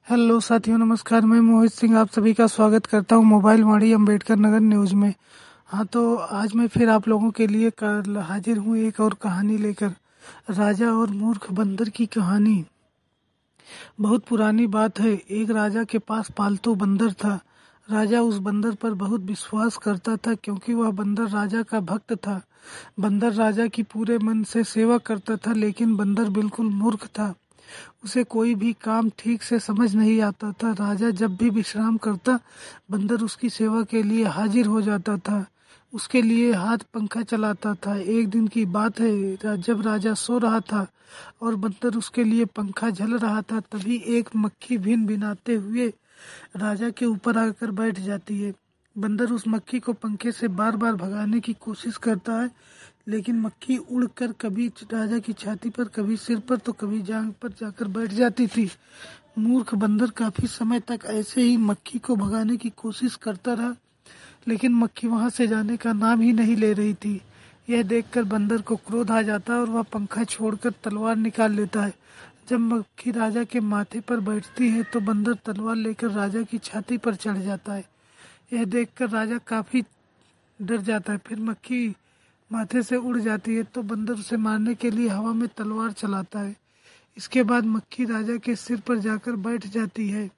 Hello साथियों, नमस्कार। मैं मोहित सिंह आप सभी का स्वागत करता हूं मोबाइल वाणी अम्बेडकर नगर न्यूज में। हाँ, तो आज मैं फिर आप लोगों के लिए हाजिर हूं एक और कहानी लेकर। राजा और मूर्ख बंदर की कहानी। बहुत पुरानी बात है। एक राजा के पास पालतू बंदर था। राजा उस बंदर पर बहुत विश्वास करता था क्योंकि वह बंदर राजा का भक्त था। बंदर राजा की पूरे मन से सेवा करता था, लेकिन बंदर बिल्कुल मूर्ख था। उसे कोई भी काम ठीक से समझ नहीं आता था। राजा जब भी विश्राम करता, बंदर उसकी सेवा के लिए हाजिर हो जाता था। उसके लिए हाथ पंखा चलाता था। एक दिन की बात है, जब राजा सो रहा था और बंदर उसके लिए पंखा झल रहा था, तभी एक मक्खी भिन भिनाते हुए राजा के ऊपर आकर बैठ जाती है। बंदर उस मक्खी को पंखे से बार बार भगाने की कोशिश करता है, लेकिन मक्खी उड़कर कभी राजा की छाती पर, कभी सिर पर, तो कभी जांघ पर जाकर बैठ जाती थी। मूर्ख बंदर काफी समय तक ऐसे ही मक्खी को भगाने की कोशिश करता रहा, लेकिन मक्खी वहां से जाने का नाम ही नहीं ले रही थी। यह देखकर बंदर को क्रोध आ जाता है और वह पंखा छोड़कर तलवार निकाल लेता है। जब मक्खी राजा के माथे पर बैठती है तो बंदर तलवार लेकर राजा की छाती पर चढ़ जाता है। यह देखकर राजा काफी डर जाता है। फिर मक्खी माथे से उड़ जाती है तो बंदर उसे मारने के लिए हवा में तलवार चलाता है। इसके बाद मक्खी राजा के सिर पर जाकर बैठ जाती है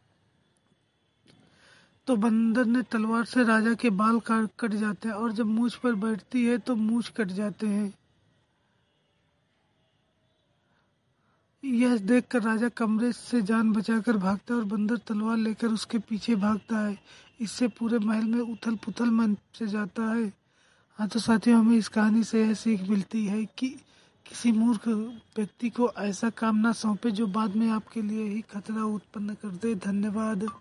तो बंदर ने तलवार से राजा के बाल कट जाते हैं, और जब मूछ पर बैठती है तो मूछ कट जाते हैं। यह देखकर राजा कमरे से जान बचाकर भागता है और बंदर तलवार लेकर उसके पीछे भागता है। इससे पूरे महल में उथल पुथल मच जाता है। हाँ, तो साथियों, हमें इस कहानी से यह सीख मिलती है कि किसी मूर्ख व्यक्ति को ऐसा काम ना सौंपे जो बाद में आपके लिए ही खतरा उत्पन्न कर दे। धन्यवाद।